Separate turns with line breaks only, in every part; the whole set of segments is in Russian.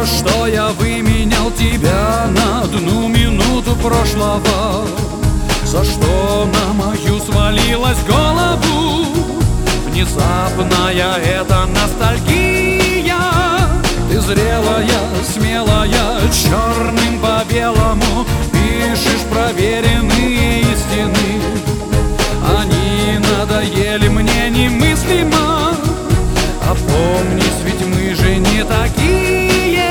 что я выменял тебя на одну минуту прошлого. За что на мою свалилась голову внезапная эта ностальгия. Ты зрелая, смелая, черным по белому пишешь проверенные истины. Они надоели мне немыслимо. Опомнись, ведь мы же не такие.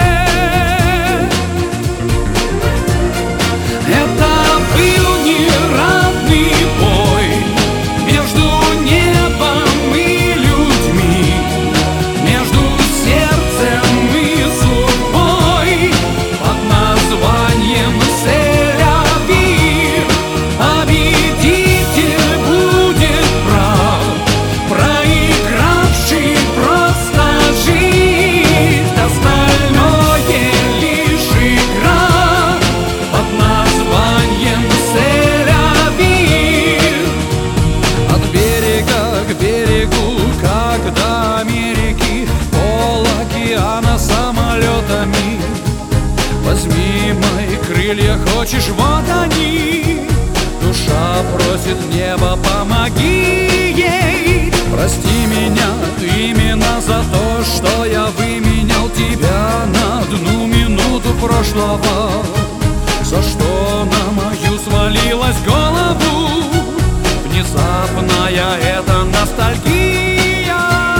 Это был неравный бой между небом и людьми, между сердцем и судьбой под названием «C'est la vie». Победитель будет прав, проигравший просто жить. Остальное лишь игра под названием «C'est la vie». От берега к берегу, как до Америки, пол океана самолетами. Возьми мои крылья, хочешь, вот они. Душа просит небо, помоги ей. Прости меня именно за то, что я выменял тебя на одну минуту прошлого. За что на мою свалилась голову внезапная эта ностальгия.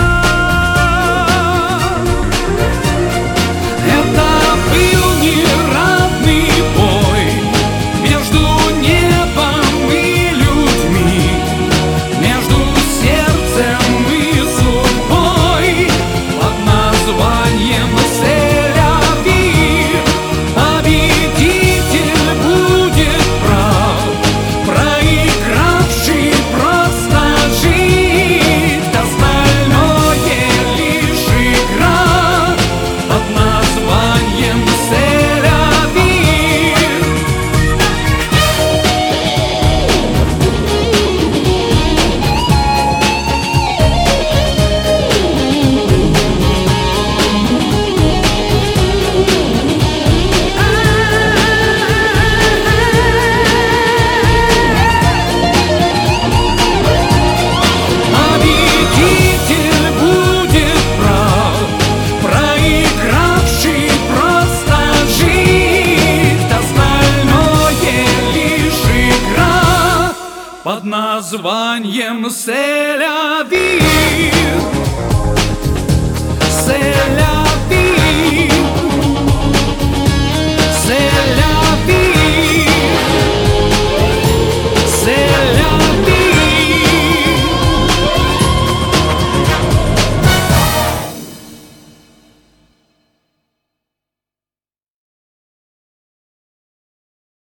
Это был неравный бой между небом и людьми, между сердцем и судьбой под названием «C'est la vie». Победитель будет прав, проигравший просто жить. Остальное лишь игра под названием «C'est la vie». Победитель будет прав, проигравший просто жить. Остальное лишь игра под названием «C'est la vie».